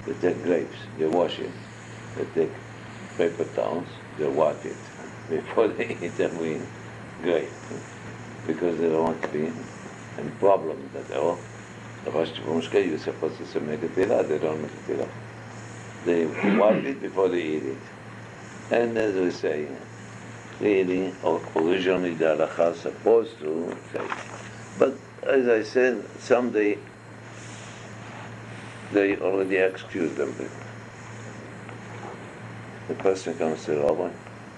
They take grapes, they wash it. They take paper towels, they wash it before they eat every grape. Because they don't want to be in problem that oh, the Rosh Mushka, you're supposed to make a tila, they don't make a tila. They wash it before they eat it. And as we say, really, originally the halacha is supposed to say. But as I said, someday they already excused them. The person comes to Rabbi,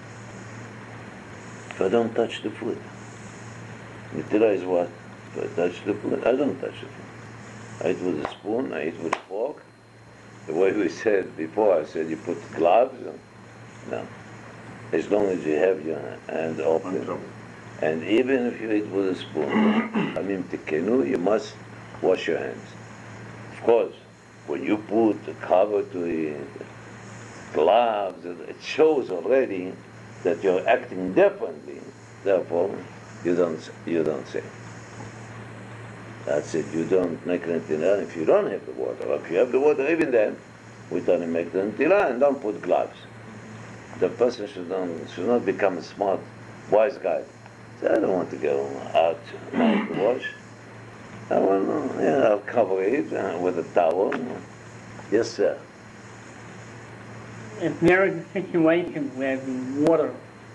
if I don't touch the food, the tila is what? If I touch the food, I don't touch the food. I eat with a spoon, I eat with a fork. The way we said before, I said you put gloves. No. As long as you have your hand open. And even if you eat with a spoon, I mean, you must wash your hands. Of course, when you put the cover to the gloves, it shows already that you're acting differently. Therefore, you don't say. That's it. You don't make the netilah if you don't have the water. If you have the water, even then, we tell him make the netilah and don't put gloves. The person should not become a smart, wise guy. Say, I don't want to go out to wash. I'll cover it with a towel. Yes, sir. If there is a situation where the water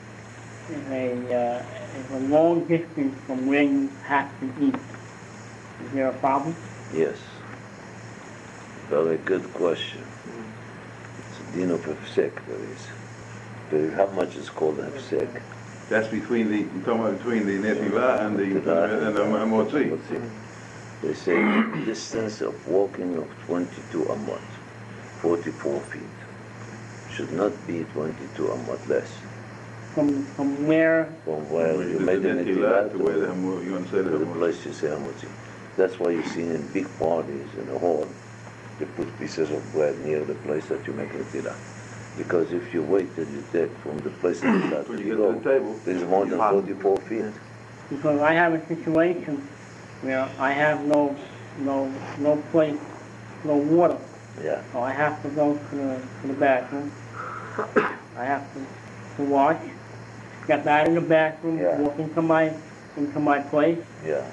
is a long distance from where you have to eat, is there a problem? Yes. Very good question. It's a din of hefsek, there is. How much is called hefsek? That's between the netilah and the motzi. They say distance of walking of 22 amot, 44 feet. Should not be 22 amot less. From where? From where you made the netilah to where you want to say the place you say hamotzi. That's why you see in big parties in the hall, they put pieces of bread near the place that you make netilah. Because if you wait till you take from the place that you start to go, there's more than 44 feet. Because I have a situation where I have no place, no water. Yeah. So I have to go to the bathroom. I have to wash, get out of the bathroom, walk into my place. Yeah.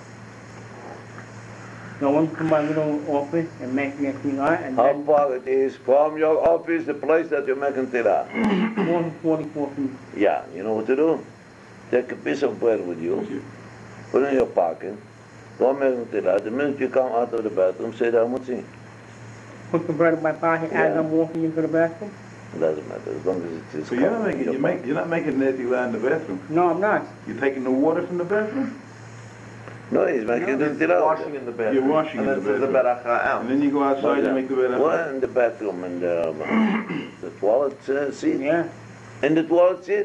Go into my little office and make the netilah. And how far it is from your office, the place that you're making netilah? More than 44 feet. Yeah, you know what to do? Take a piece of bread with you, put it in your pocket, go make netilah. The minute you come out of the bathroom, say the hamotzi. Put the bread in my pocket as I'm walking into the bathroom? It doesn't matter, as long as it is. So you're not making netilah in the bathroom? No, I'm not. You're taking the water from the bathroom? No, he's making the netilah. Washing in the bathroom. You're washing in the bathroom. And then the beracha out. And then you go outside and make the beracha. Well, in the bathroom, and the toilet seat. Yeah. In the toilet seat?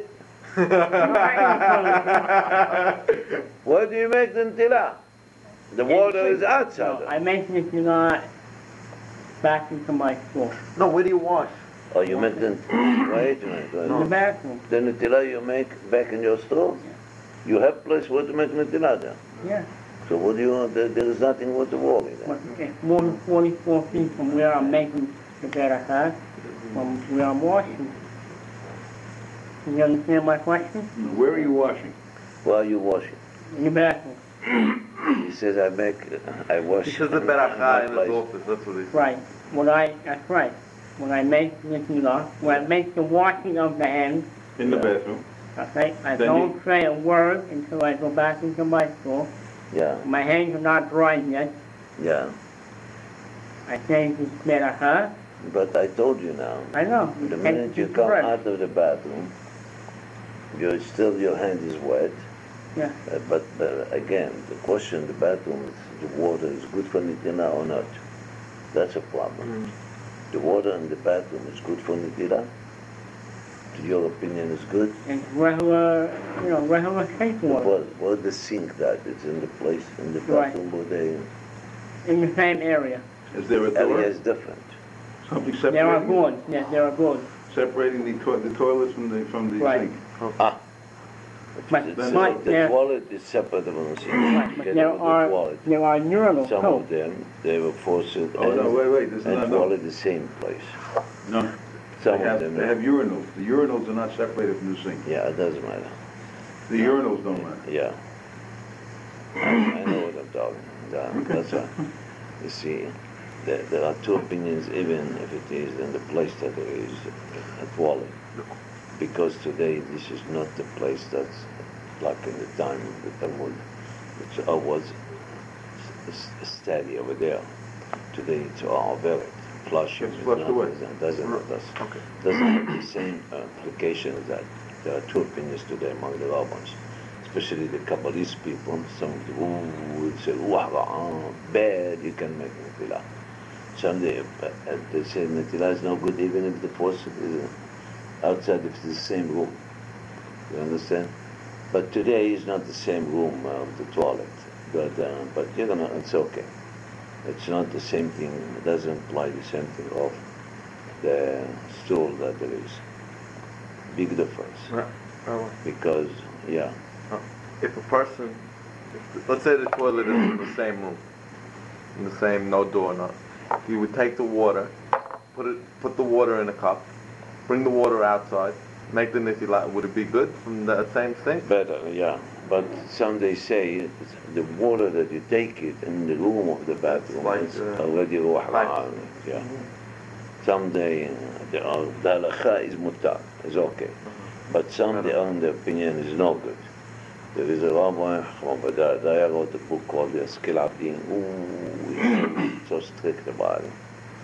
Where do you make the netilah? The water is outside. No, I make netilah back into my store. No, where do you wash? Oh, you make the wait a minute. In the bathroom. The netilah you make back in your store? You have place where to make netilah there? Yeah. So what do you want? There is nothing what to worry there. But it's more than 44 feet from where I'm making the beracha, from where I'm washing. You understand my question? Where are you washing? Where are you washing? In the bathroom. He says I wash. He says the beracha in his office, that's what he says. Right. That's right. When I make netilah, when I make the washing of the hands, In the bathroom. okay, I Then don't say a word until I go back into my store. Yeah, My hands are not dry yet. yeah. I say this beracha. But I told you now, I know. the minute you come out of the bathroom, your hand is wet. Yeah. But again, the question, the bathroom, the water is good for netilah or not? That's a problem. The water in the bathroom is good for netilah? To your opinion, is good? It's regular safe water. What the sink that it's in the place in the Right. bathroom where they In the same area. Is there a area door? is different. Something There are separating? gourds. Yes, there are gourds. Separating the toilets from the Right. sink. Ah, But, Then but The there, toilet is separate from the sink. right, but Get there rid of the are, toilet. there are urinals Some of too. them, they were forced and, Oh, no, wait, this is and not, no. toilet the same place. No. Some of them, They have urinals. The urinals are not separated from the sink. yeah, it doesn't matter. The urinals don't matter. Yeah. I know what I'm talking about. That's right. You see, there are two opinions, even if it is in the place that there is a toilet. Because today this is not the place that's like in the time of the Talmud, which was steady over there. Today it's all very flush. It's flushed away. Doesn't have the same application as that. There are two opinions today among the rabbis, especially the Kabbalist people. Some would say, bad, you can make netilah. Some they say netilah is no good even if the person is outside, if it's the same room. You understand? But today is not the same room of the toilet. But you're gonna, it's okay. It's not the same thing. It doesn't apply the same thing of the stool that there is. Big difference. Because, yeah. If a person, let's say the toilet is in the same room, in the same, no door, no. You would take the water, put the water in a cup, bring the water outside, make the netilah. Would it be good from the same sink? Better, yeah. But some they say the water that you take it in the room of the bathroom Like, is already ruh ra'ah. Yeah. Some they, the halakha is mutar, is okay. But some they are in the opinion is no good. There is a rabbi, I wrote a book called the Skill Abdin. Ooh, so strict about it.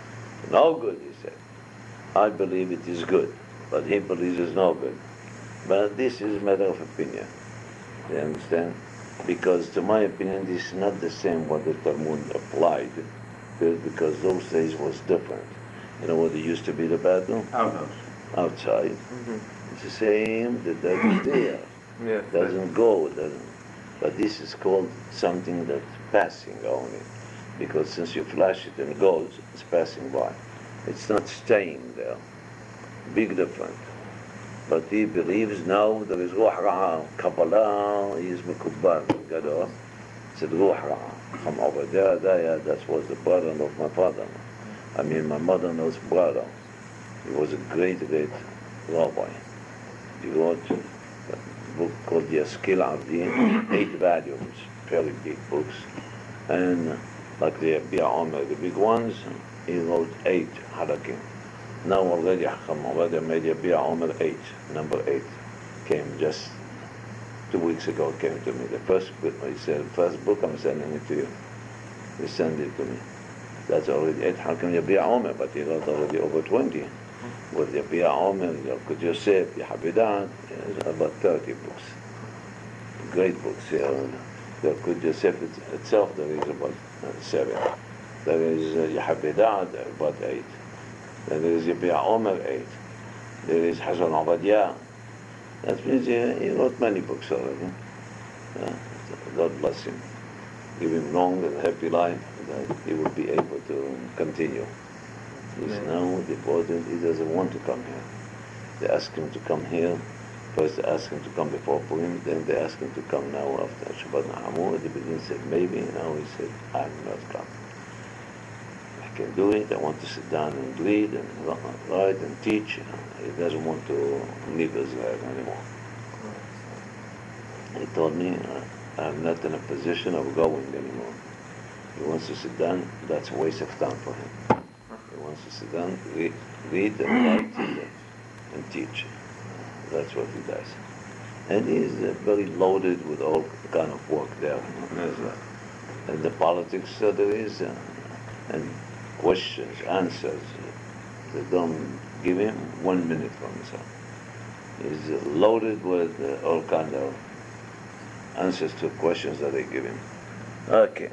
No good, he said. I believe it is good, but he believes it's no good. But this is a matter of opinion. You understand? Because to my opinion, this is not the same what the Talmud applied, because those days was different. You know what it used to be the bathroom? Outhouse. Outside. It's the same, that is there. Yes. Doesn't go, doesn't. But this is called something that's passing only. Because since you flash it and it goes, it's passing by. It's not staying there. Big difference. But he believes now there is ruh ra'ah. Kabbalah is mekubal, gadol. Said ruh ra'ah. Cham Obadiah, that was the brother of my father. I mean, my mother-in-law's brother. He was a great, great rabbi. He wrote a book called the Skill Abdin, 8 volumes, fairly big books. And like the Bi'a Omer, the big ones, he wrote 8 halakim. Now already Chacham Obadiah made a Bi'a Omer 8, number 8. Came just 2 weeks ago, came to me. The first book, he said, first book, I'm sending it to you. He sent it to me. That's already 8 halakim, Bi'a Omer, but he wrote already over 20. With the Bi'a Omer, Yalkut Yosef, Yehabedat, about 30 books. Great books. Yalkut Yosef itself, there is about 7. There is Yehabedat, about 8. Then there is Bi'a Omer 8. There is Hazan Obadiah. That means he wrote many books already. God bless him. Give him long and happy life, that he will be able to continue. He's now deported. He doesn't want to come here. They ask him to come here. First they asked him to come before Purim, then they asked him to come now after Shabbat Na'amu. At the beginning he said maybe, now he said, I'm not coming. I can do it, I want to sit down and read and write and teach. He doesn't want to leave Israel anymore. He told me, I'm not in a position of going anymore. He wants to sit down, that's a waste of time for him. He wants to sit down, read and write and teach. That's what he does. And he is very loaded with all kind of work there in Israel. And the politics there is, and questions, answers. They don't give him 1 minute from himself. He's loaded with all kind of answers to questions that they give him. Okay.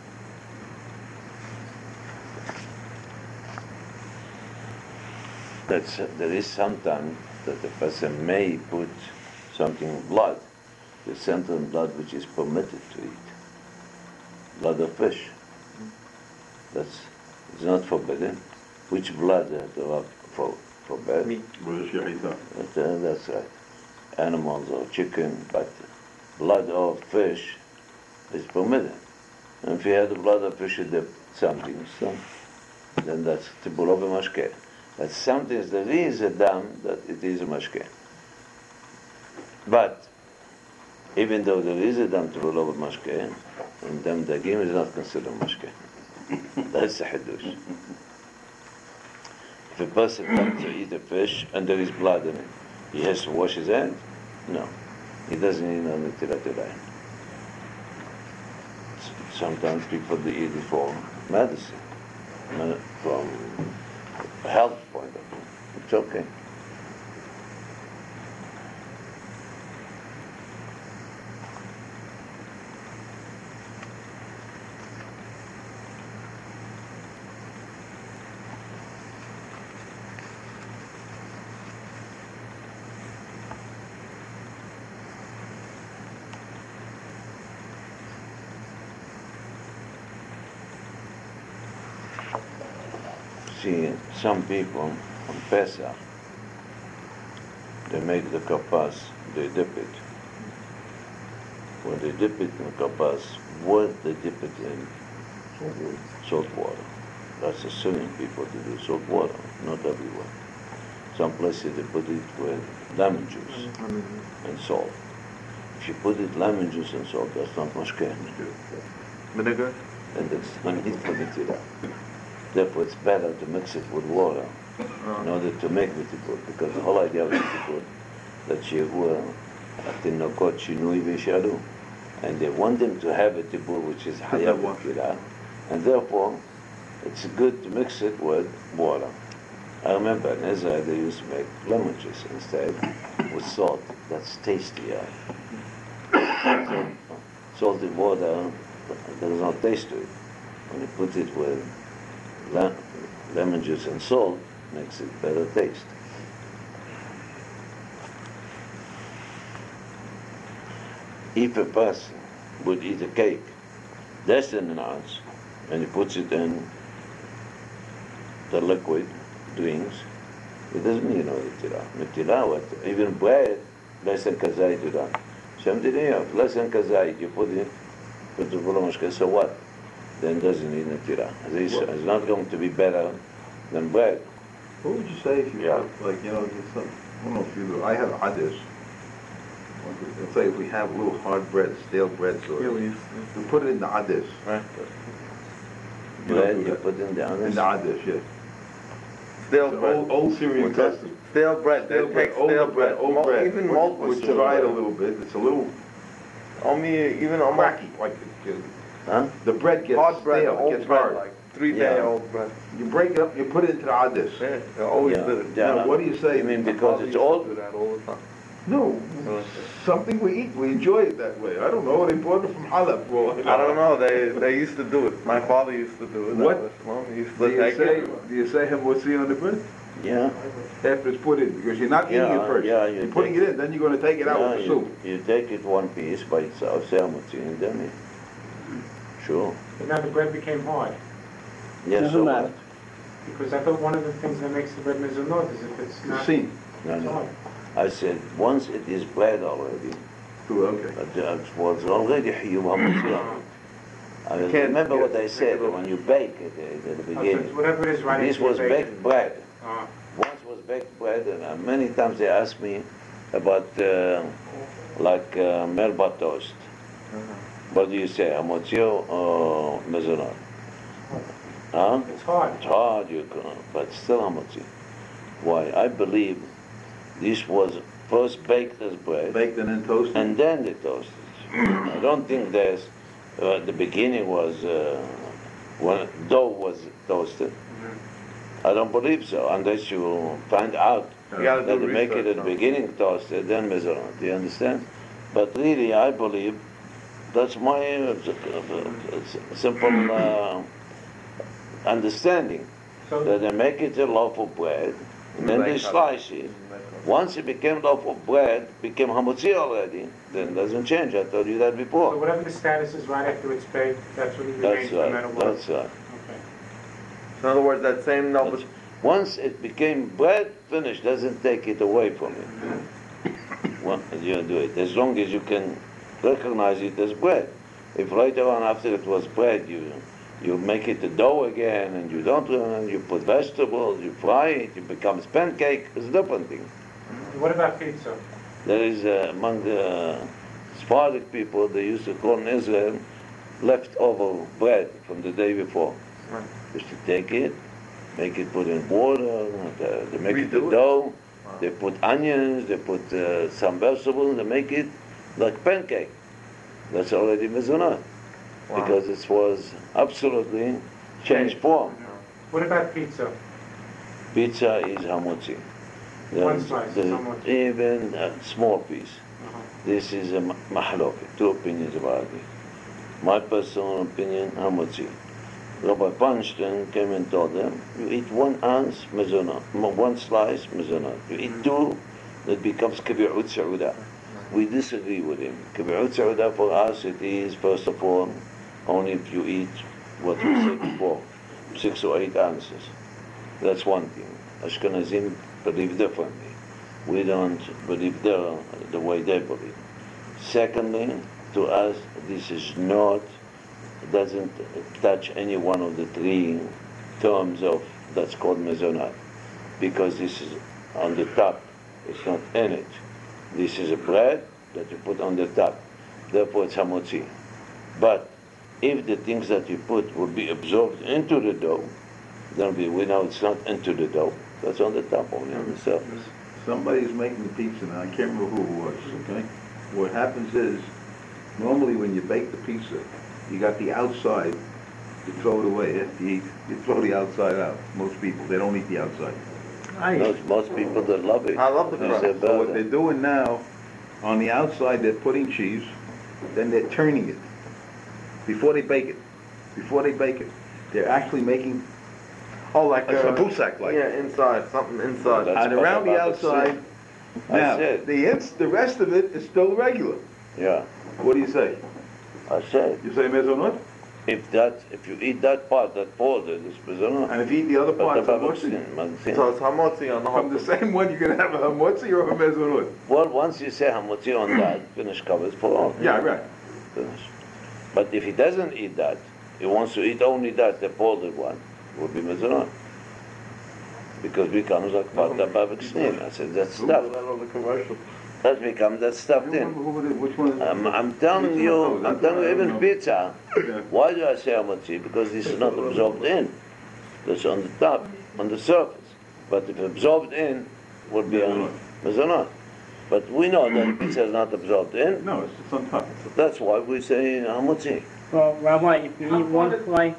There is sometimes that the person may put something in blood, the center in blood which is permitted to eat. Blood of fish. It's not forbidden. Which blood forbid? Meat. With a shahita. That's right. animals or chicken, but blood of fish is permitted. And if you had the blood of fish, you dip something, so then that's tibur b'mashkeh. But sometimes there is a dam that it is a mashkeh. But even though there is a dam tibur b'mashkeh, and dam dagim is not considered mashkeh. That's the hadush. If a person comes to eat a fish and there is blood in it, he has to wash his hands? No. He doesn't need no netilat yadayim. Sometimes people they eat it for medicine, from a health point of view. It's okay. See, some people on Pesach, they make the kapas, they dip it. When they dip it in kapas, what they dip it in? Salt water. That's a Syrian people to do salt water, not everywhere. Some places they put it with lemon juice and salt. If you put it lemon juice and salt, that's not mashkeh. Vinegar? And it's not need for netilah. Therefore, it's better to mix it with water in order to make mitibur, because the whole idea of mitibur that shehu atinokot shinui v'shalu, and they want them to have a tibur which is hayav v'kirah, and therefore it's good to mix it with water. I remember in Israel they used to make lemon juice instead with salt. That's tastier. Salted water, there is no taste to it. When you put it with lemon juice and salt, makes it better taste. If a person would eat a cake less than an ounce and he puts it in the liquid drinks, it doesn't need no netilah. Even bread, less than kazayit you done. Less than kazayit, you put it so what? Then doesn't need netilah. It's not going to be better than bread. What would you say if you have, like, you know, just some, I don't know if you do, I have adish. Let's say if we have little hard bread, stale bread, so we put it in the adish. Right. Bread, you put in the In the adish, yeah. Stale The bread. old Syrian custom. Stale bread. They take stale bread. Old bread. Even malt We was try stale it a bread. little bit. It's a little Even on cracky, like Huh? the bread gets hard bread, stale, it old gets bread, hard. like 3-day-old bread. You break it up, you put it into the adish. Yeah, they always Yeah. did it. Yeah. Now, what do you say? You mean My because father it's used to old? do that all the time. No, something we eat, we enjoy it that way. I don't know, they brought it from Halab. Well, I don't know. They used to do it. My father used to do it. What? He used Do to you take say, it. do you say hamotzi on the bread? Yeah. After it's put in, because you're not eating Yeah, it first. yeah, You're putting take- it in, then you're gonna take it out Yeah, with the you, soup. you take it one piece by itself, say hamotzi, and then you. Sure. But now the bread became hard, Yes, Doesn't so matter. what? because I thought one of the things that makes the bread mizunot is if it's The not seam. No, it's no. hard. I said, once it is bread already, Okay. it was already hiyum hamotzi. I remember what I said when you bake it at the So it's beginning. whatever it is right This into was your bacon. baked bread. Uh, Once was baked bread, and many times they asked me about melba toast. What do you say, hamotzi or mezonot? Huh? it's hard. It's hard, you can, but still hamotzi. Why? I believe this was first baked as bread, Baked and then toasted. and then they toasted. I don't think there's the beginning was when dough was toasted. I don't believe so, unless you find out You gotta that do they make it research at the on it. beginning toasted, then mezonot. Do you understand? But really, I believe that's my simple understanding, So that they make it a loaf of bread, and then they slice it. Once it became loaf of bread, became hamotzi already, then it doesn't change. I told you that so before. whatever the status is right after it's baked, that's what it That's remains no matter right, what. that's right. Okay. In other words, that same number. Once it became bread, finished, doesn't take it away from it. Well, you do it as long as you can recognize it as bread. If later on, after it was bread, you make it a dough again, and you don't, you put vegetables, you fry it, it becomes pancake. It's a different thing. What about pizza? There is among the Sephardic people, they used to call in Israel leftover bread from the day before. Right. Used to take it, make it put in water, they make it a Redo it? dough, Wow. they put onions, they put some vegetables, they make it like pancake. That's already mezonah, Wow. because it was absolutely changed form. What about pizza? Pizza is hamotzi. One slice is hamotzi. Even a small piece. Uh-huh. This is a mahloket, two opinions about it. My personal opinion, hamotzi. Rabbi Feinstein came and told them, you eat 1 ounce mezonah, 1 slice mezonah. You eat 2, it becomes kibi'ut sa'udah. We disagree with him. Kibi'ut sa'udah for us, it is, first of all, only if you eat what we said before, 6 or 8 ounces. That's one thing. Ashkenazim believe differently. We don't believe the way they believe. Secondly, to us, this is not, doesn't touch any one of the 3 terms of that's called mezonah, because this is on the top, it's not in it. This is a bread that you put on the top, therefore it's hamotzi. But if the things that you put will be absorbed into the dough, then we know it's not into the dough, that's on the top, only on the surface. Somebody's making the pizza now, I can't remember who it was, okay? What happens is, normally when you bake the pizza, you got the outside, you throw it away. After you eat, you throw the outside out. Most people, they don't eat the outside. Most people that love it. I love the they crust. say So what better. they're doing now, on the outside, they're putting cheese, then they're turning it. Before they bake it, they're actually making Oh, like a busak like. yeah, inside, something inside. That's And around the what outside, I now, said. the rest of it is still regular. Yeah, What do you say? I said, You say mezonot? if you eat that part, that border, this mezonah, And if you eat the other but parts, the hamotzi? So it's hamotzi on the From whole. the same one, you can have a hamotzi or a mezonot. well, once you say hamotzi on that, finish covers for all. Yeah, right. Finish. But if he doesn't eat that, he wants to eat only that, the bordered one, would be mezonah. Because becomes like part of Babak Snin. I said, that's stuffed. The commercial. That becomes, that's stuffed in. Which one is it? I'm telling you, even pizza. Yeah. Why do I say hamotzi? Because this is not absorbed in. That's on the top, on the surface. But if absorbed in, would be on mezonah. But we know that pizza is not absorbed in. No, it's just on top. That's why we say hamotzi. Well, Rabbi, if you eat 1 slice,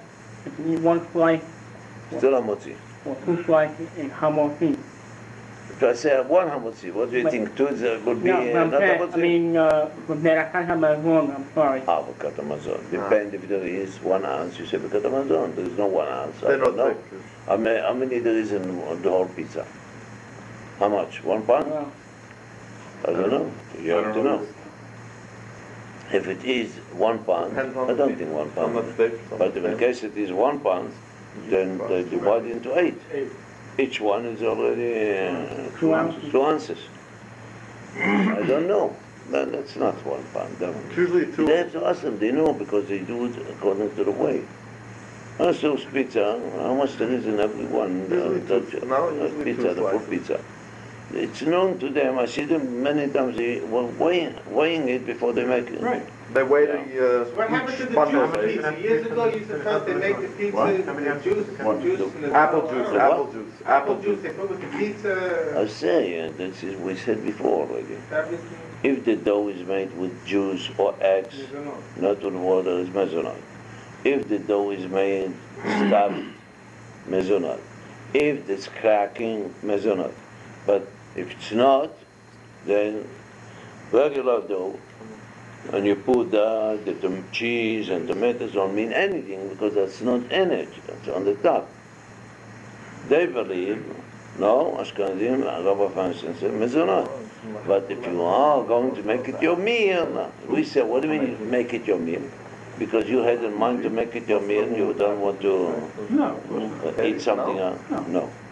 Still hamotzi. or 2 slices, it's hamotzi. If I say one hamotzi, what do you But- think? 2 would be No, not I hamotzi? mean, from there, I can't have my wrong, I'm sorry. Avocat Amazon. Depend if there is 1 ounce, you say Avocat Amazon. There is no 1 ounce. I They're don't not know. thick. How many there is in the whole pizza? How much? 1 pound? Well, I don't know. You have to know. If it is 1 pound, Depends on I the don't pizza. think 1 Some are pound. thick, some But are if in thin. case it is 1 pound, then they divide into 8. Each one is already 2 ounces. 2 ounces. I don't know. No, that's not 1 pound. It's Definitely. usually two. They have to ask them. They know because they do it according to the weight. Also, pizza. How much there is in every one? Usually two- no, usually pizza, two the full slices. pizza. It's known to them. I see them many times. They were weighing it before they make it. Right. They weigh What happened to each the bundle. juice pizza? Years ago, you used to tell us they make the pizza, What? the juice in the Apple juice, The apple what? juice, Apple juice, they put with the pizza, I say, this is we said before already. everything. If the dough is made with juice or eggs, not with water, it's mezonah. If the dough is made stuffed, mezonah. If it's cracking, mezonah. But if it's not, then regular dough, and you put the cheese and tomatoes don't mean anything because that's not in it, that's on the top. They believe, no, Ashkenazim, Rabbi Feinstein said, mezonah. But if you are going to make it your meal, we say, what do you mean make it your meal? Because you had in mind to make it your meal, you don't want to No. eat something else? No.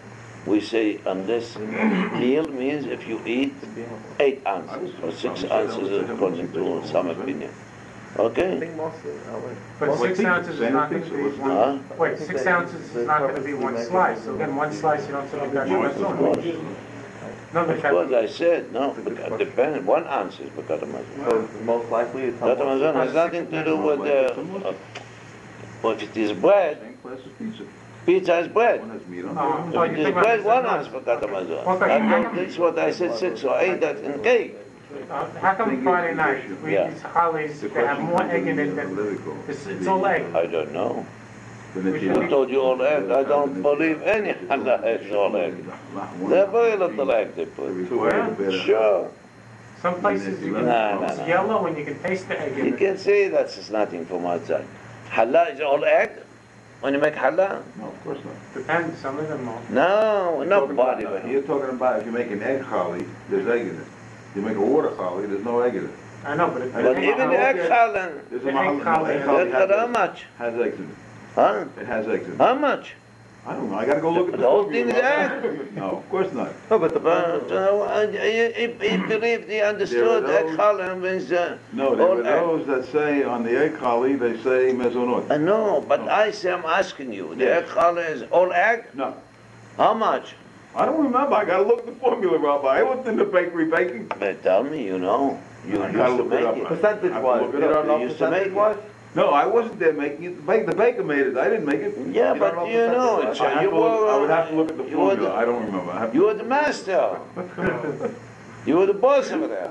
We say unless meal means if you eat 8 ounces or 6 ounces according to some opinion. I Okay? think most of it. But Well, 6 pizza, ounces is same not gonna pizza, be what's one, Huh? wait, 6 ounces is not gonna be one slice, so again, one slice you don't say like No, it's that. of course. No, Of course, I said, no, because depends, 1 ounce is Birkat Hamazon. So most likely it's Birkat Hamazon has nothing to do with well, if it is bread, Same class as pizza. pizza is bread. One has meat on Oh, it. If it is bread, 1 ounce Birkat Hamazon. That's what I said, 6 or 8, that's in cake. How come Friday night, we Yeah. eat these hollies, The they have question more comes egg in in it the than, Levitical. it's all egg. I don't know. Then if We I told you all egg, I don't believe any halal is all egg. They're very little egg they They put. require the better- Sure. Some places you can, No, no, it's no. yellow and you can taste the egg You in it. can say that's nothing from outside. Halal is all egg? When you make halal? No, of course not. Depends, some of them are. No, nobody. You're talking about if you make an egg chali, there's egg in it. You make a water chali, there's no egg in it. I know, but it. But even the egg halal, There's The a mahal- egg chali egg has- chali that's how much? has eggs in it. Huh? It has eggs in it. How much? I don't know, I gotta go look at The whole formula. thing is egg? No, of course not. No, but the But he believed, he understood There are egg those- halal means No, there all were egg. those that say on the egg chali, they say mezonot. I know, but I say I'm asking you, the egg halal is all egg? No, How much? I don't remember, I gotta look at the formula, Rabbi. I looked in the bakery baking. But tell me, you know. You I used gotta to look it make up. it. percentage I have wise, to look you it up. don't know You used to make percentage wise? No, I wasn't there making it, the baker made it, I didn't make it. Yeah, You don't but know you know, percentage-wise? it's, I have you to look- I would were, have to look at the you were formula, the- I don't remember. I have to- you were the master. You were the boss over there.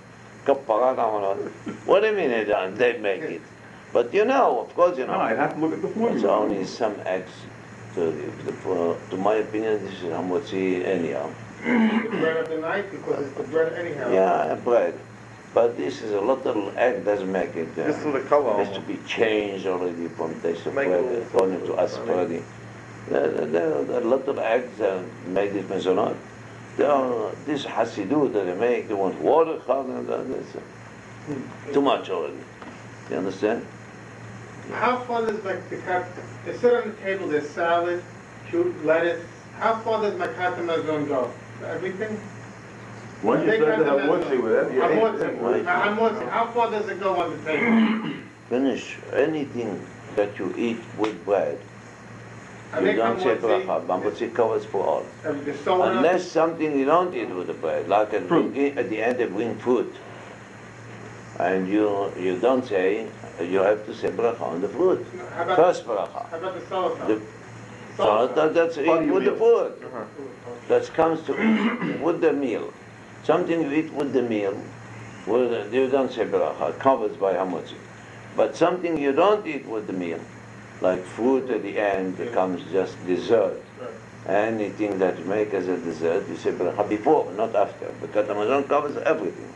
What do you mean they make it? But you know, of course you No, know. I'd have to look at the It's formula. only some eggs. To my opinion, this is hamotzi anyhow. The bread of the night, because it's the bread anyhow. Yeah, bread. But this is a little egg doesn't make it. Just for the color Has to almost. be changed already from taste of Make it bread a little according to funny. us already. The little eggs made it mezonot. This hasidut that they make, they want water, too much already. You understand? How far does the cut, they sit on the table, there's salad, lettuce, how far does my katamazon go? Everything? Once you start to have what's with it, you ate it. Hamotzi, how far does it go on the table? Finish anything that you eat with bread. I You make don't say hamotzi, bracha. Hamotzi covers for all. the soda. Unless something you don't eat with the bread, like at the end they bring fruit. And you don't say, you have to say bracha on the fruit. How about, First bracha. how about the salad? The- So that's Part of eat your with the meal. food. That comes to eat with the meal. Something you eat with the meal, you don't say bracha, covers by hamotzi. But something you don't eat with the meal, like fruit at the end, becomes just dessert. Anything that you make as a dessert, you say bracha before, not after, because the Hamazon covers everything.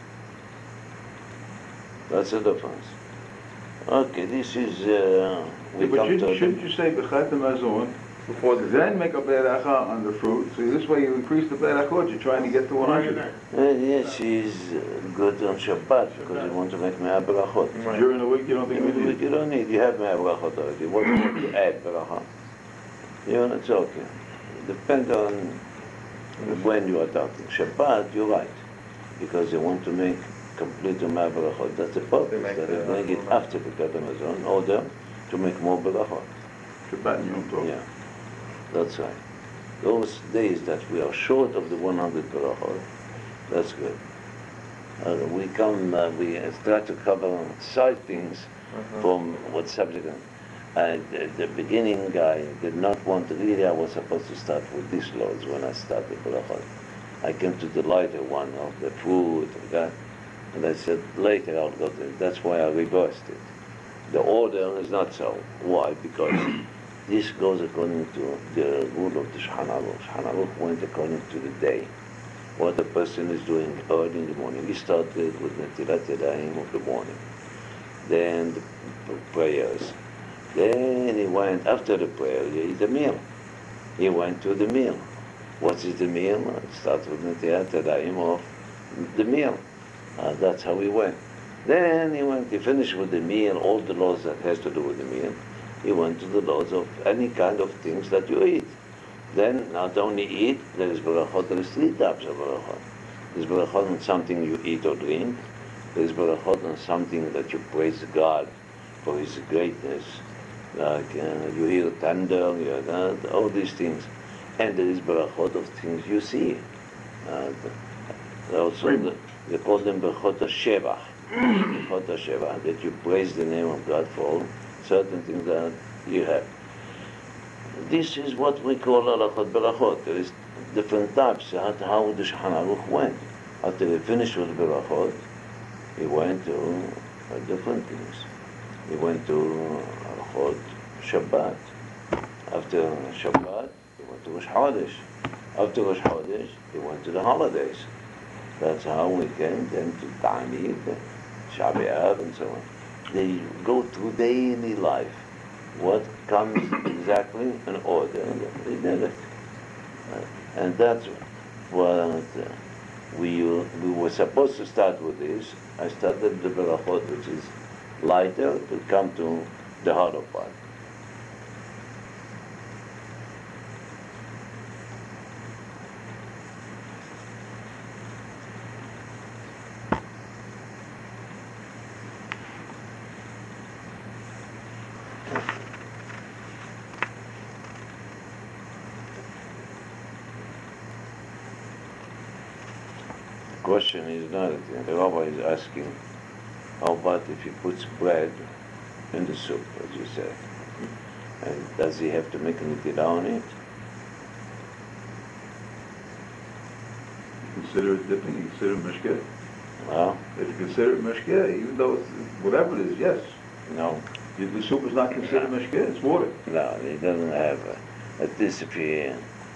That's the difference. Okay, this is, we But come to... shouldn't you say b'chat mazon, Before the then make a beracha on the fruit, so this way you increase the berachot, you're trying to get to 100. Yes, she's good on Shabbat because you want to make mea berachot. During the week, you don't think we need? You don't need, you have mea berachot already. What do you want to add beracha? You know, it's okay. Depends on when you are talking. Shabbat, you're right, because you want to make complete mea berachot. That's the purpose. make That the- you bring it after Birkat Hamazon in order to make more berachot. Shabbat and Yom Tov. Yeah, that's right. Those days that we are short of the 100 berachot, that's good. We try to cover side things from what subject. The beginning, I did not want to really, I was supposed to start with these laws when I started berachot. I came to the lighter one of the food, and I said later I'll go to it. That's why I reversed it. The order is not so. Why? Because this goes according to the rule of the Shulchan Aruch. Shulchan Aruch went according to the day. What the person is doing early in the morning. He started with Netilat Yadayim of the morning. Then the prayers. Then he went, after the prayer, he eat the meal. He went to the meal. What is the meal? It starts with Netilat Yadayim of the meal. That's how he went. Then he finished with the meal, all the laws that has to do with the meal. He went to the laws of any kind of things that you eat. Then not only eat, there is barachot, there is three types of barachot. There is barachot on something you eat or drink. There is barachot on something that you praise God for His greatness. Like you hear thunder, you hear that, all these things. And there is barachot of things you see. Also, they call them barachot shevach. Barachot shevach, that you praise the name of God for certain things that you have. This is what we call halachot barachot. There is different types. That's how the Shulchan Aruch went. After he finished with barachot, he went to different things. He went to halachot Shabbat. After Shabbat, he went to Rosh Chodesh. After Rosh Chodesh, he went to the holidays. That's how we came then to Ta'anit, Shabbat B'Av, and so on. They go through daily life. What comes exactly in order, they did it. And that's what we were supposed to start with this. I started the Berachot, which is lighter, to come to the harder part. Question is not, the rabbi is asking, how about if he puts bread in the soup, as you said, and does he have to make a nitila on it? Consider it dipping, you consider it mishkeh. Well, If you consider it mishkeh, even though it's, whatever it is, yes. no, The soup is not considered mishkeh, it's water. no, he doesn't have at least if he,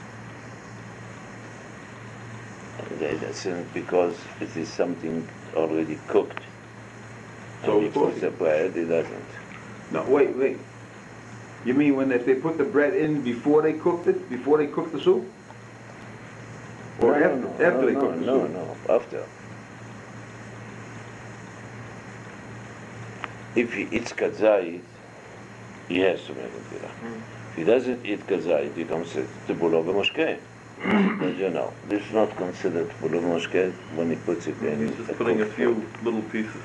that's because it is something already cooked. So And he of course puts the bread, he doesn't. No, wait. You mean when if they put the bread in before they cooked it, before they cooked the soup? Or after they cooked the soup? No, after. If he eats kazayit, he has to make nitila. If he doesn't eat kazayit, it becomes tibula b'moshkeh. As you know, this is not considered tibula b'moshkeh when he puts it in. He's just putting a few little pieces.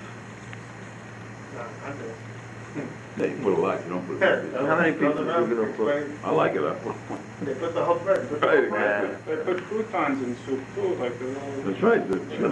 Yeah, you put a lot, you don't put a How many pieces are you gonna put? I like it up. They put the whole bread. Right, exactly. They put croutons in soup too, like the That's right,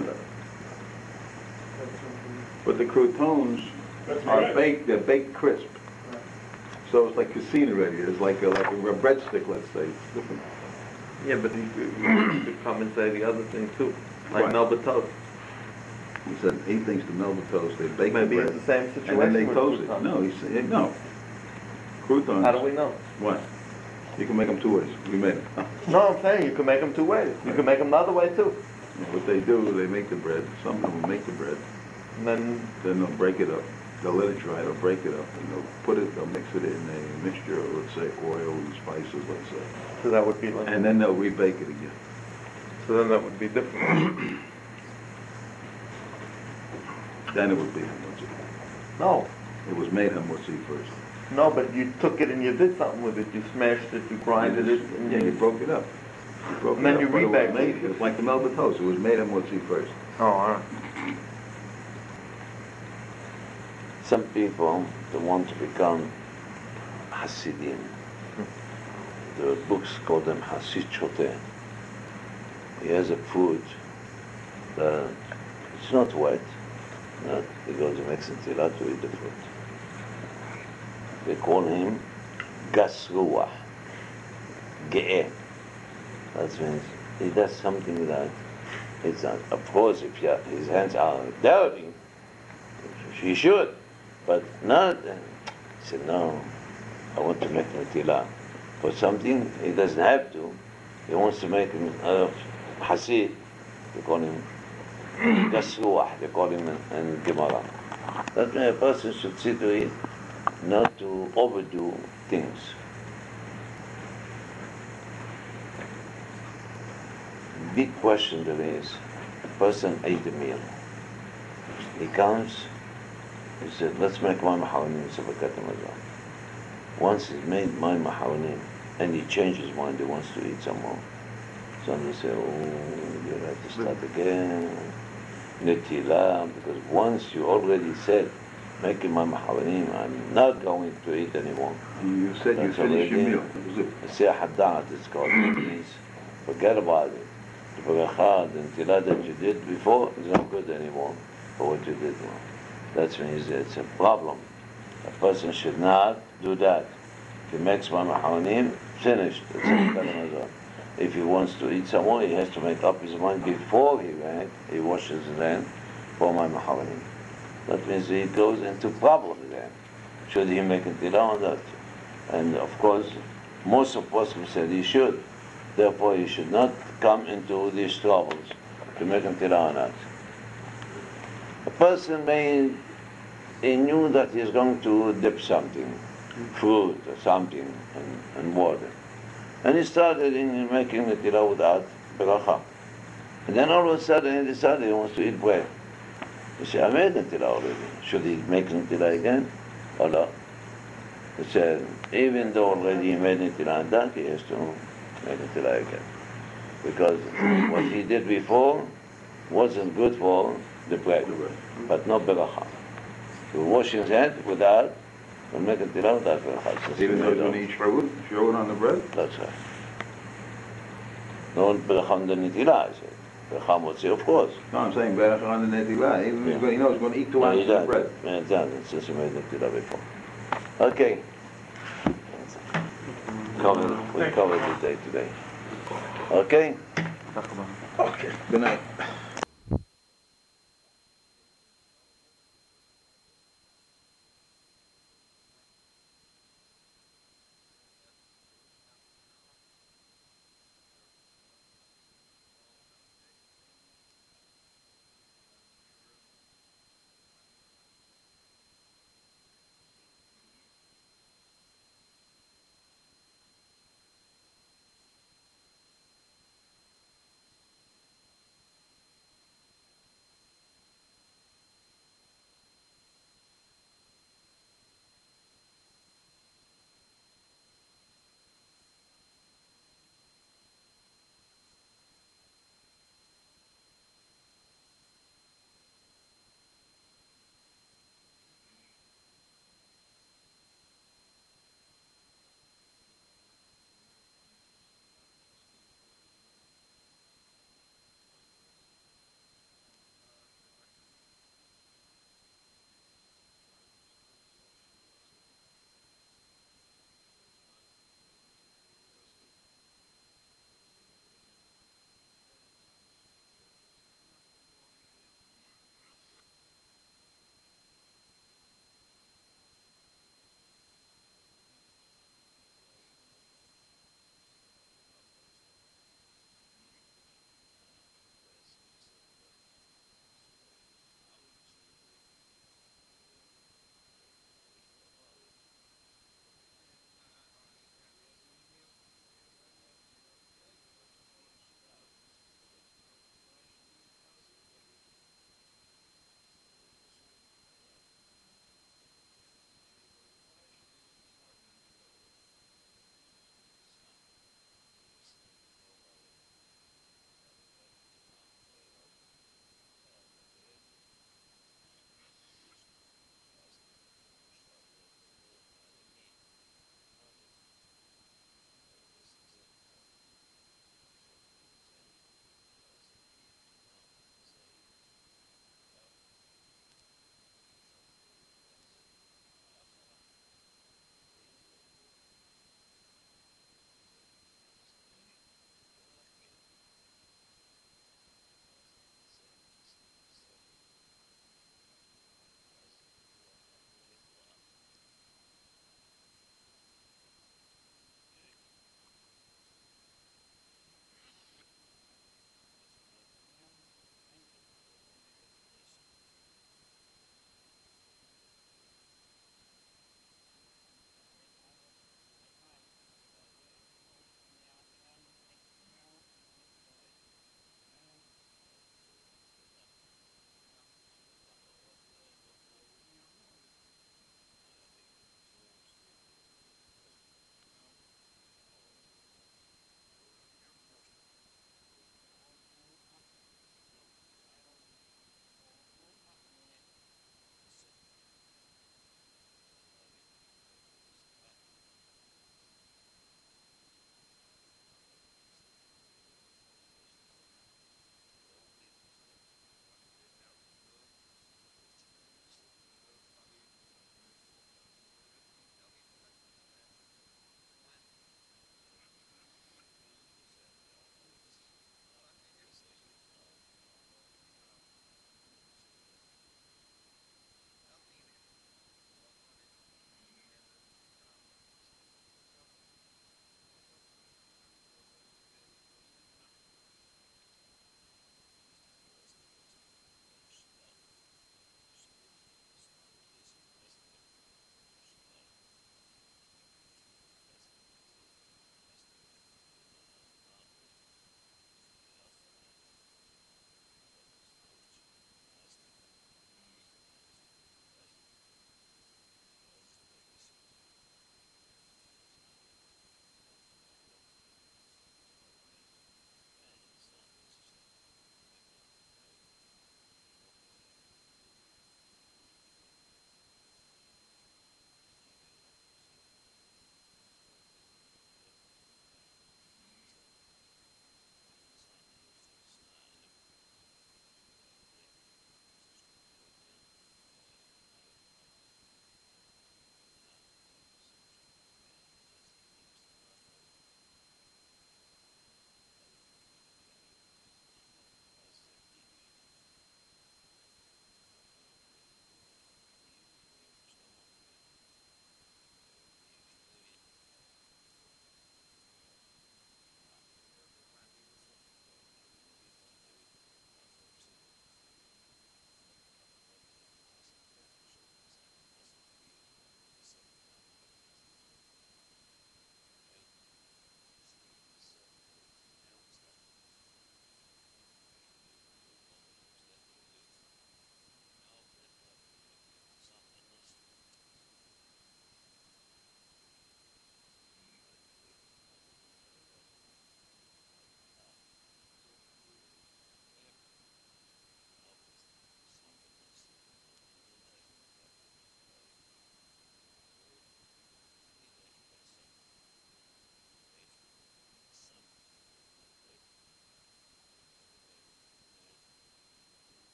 but the croutons are baked, they're baked crisp. So it's like casino ready, it's like a breadstick, let's say. It's different. Yeah, but you could come and say the other thing too, like Right. Melba toast. He said he thinks the Melba toast, they bake the Maybe bread. it's the same And then situation they with toast it. croutons. No, he said, no. Croutons. How do we know? What? You can make them two ways. We made them. No, I'm saying you can make them two ways. You can make them the other way too. What they do, they make the bread, some of them will make the bread, And then, then they'll break it up. They'll let it dry, they'll break it up, and they'll mix it in a mixture of, let's say, oil and spices, let's say. so that would be like, And then they'll rebake it again. so then that would be different. Then it would be hamotzi. No, It was made hamotzi first. no, but you took it and you did something with it. You smashed it, you grinded it. And Yeah, you broke it up. You broke And it then up, you but it was rebaked made- it. It was like the Melba toast, it was made hamotzi first. Oh, all right. Some people, they want to become Hasidim. The books call them Hasid Shoteh. He has a food that it's not wet, not because he makes nitila to eat the food. They call him Gas Ruach, Ge'eh. That means he does something that it's not. Of course, if his hands are dirty, he should, but not. He said, no, I want to make nitila. For something he doesn't have to, he wants to make him Hasid. They call him Gas Ruach, they call him in Gemara. That means a person should see to it not to overdo things. Big question there is, a person ate a meal. He comes, he said, let's make my mahawanim sabakat Hamazon. Once he's made my mahawanim, and he changes his mind, he wants to eat some more. Somebody say, oh, you have to start again. Netilah, because once you already said, making my mahawanim, I'm not going to eat anymore. You said you That's finished your already- meal. That was it. Siyah hadat, it's called. It means, forget about it. The bracha, the netilah that you did before is not good anymore for what you did now. That means it's a problem. A person should not do that. If he makes my mahawanim, finished. It's a kalamazon. If he wants to eat some more, he has to make up his mind before he went. He washes his hand for my mahawanim. That means he goes into problem then. Should he make a tilah or not? And of course, most of Poskim said he should. Therefore, he should not come into these troubles to make a tilah or not. A person he knew that he's going to dip something, fruit or something, and water. And he started in making the tilah without bracha. And then all of a sudden he decided he wants to eat bread. He said, I made the tilah already. Should he make the tilah again or not? He said, even though already he made the tilah and that, he has to make the tilah again. Because what he did before wasn't good for the bread, but not bracha. To wash his hand without, and make a tilah without bracha. Even though he's going to eat shroud on the bread? That's right. No bracha on the netilah, I said. Bracha motzi, of course. No, I'm saying berach on the netilah. Even if he knows he's going to eat two No, he ounces of does. bread. Yeah, he does, since he made the netilah before. Okay. We covered the day today. Okay? Good night.